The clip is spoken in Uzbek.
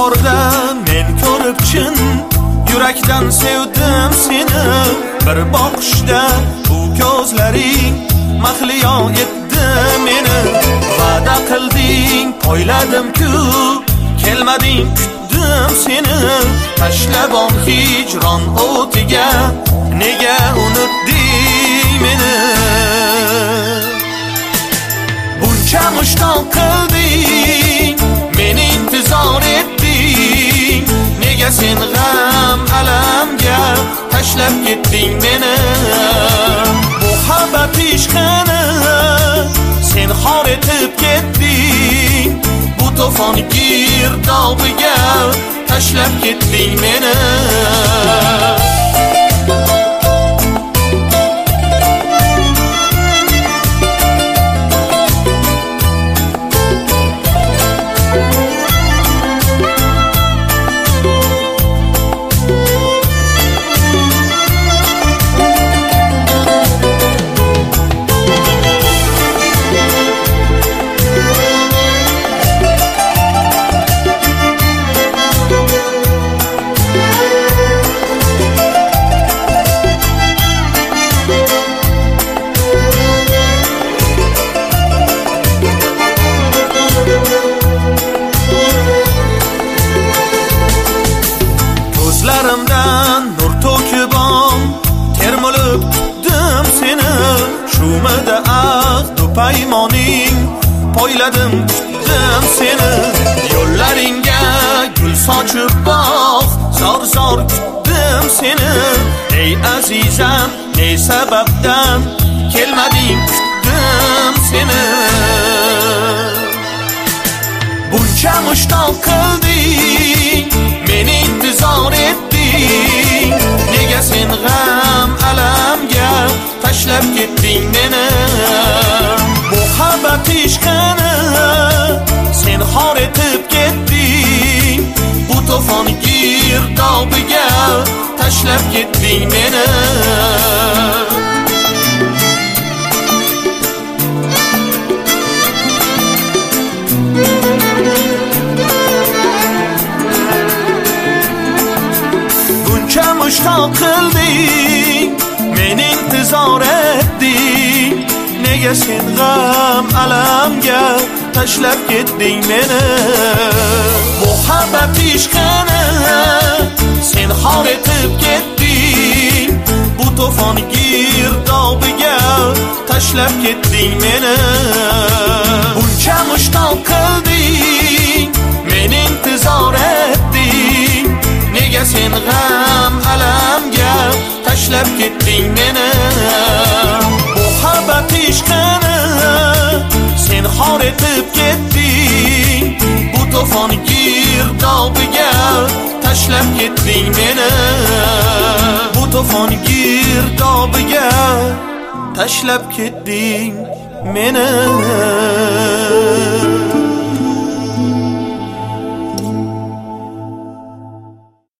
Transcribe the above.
bahorda men ko'rib chin yurakdan sevdim seni. Bir boqishda bu ko'zlaring mahliyo etdi meni. Va'da qilding, poyladim-ku, kelmading, kutdim seni. Tashlab ol hijron o'tiga, nega unutding meni? Buncha mushtoq qilding, meni intizor etding. Nega sen g'am alamga tashlab ketding meni? Muhabbat ishqini sen xor etib ketding. Bu to'fon girdobiga tashlab ketding meni. Ko'zlarimdan nur to'kib ol, termilib kutdim seni. Shumida ahdu paymoning, poyladim, kutdim seni. Yo'llaringga gul sochib boq, zor kutdim seni. Ey azizam, ne sababdan kelmading, kutdim seni. Buncha mushtoq qilding, meni intizor etding. Nega sen g'am alamga tashlab ketding meni? Muhabbat ishqini sen xor etib ketding. Bu to'fon girdobiga tashlab ketding meni. Mushtoq qilding, meni intizor etding. Nega sen g'am alamga tashlab ketding meni? Muhabbat ishqini sen xor etib ketding. Bu to'fon girdobiga tashlab ketding meni. Buncha mushtoq qilding, meni intizor etding. Nega sen g'am alamga tashlab ketding meni? Muhabbat ishqini sen xor etib ketding. Bu to'fon girdobiga tashlab ketding meni. Bu to'fon girdobiga tashlab ketding meni.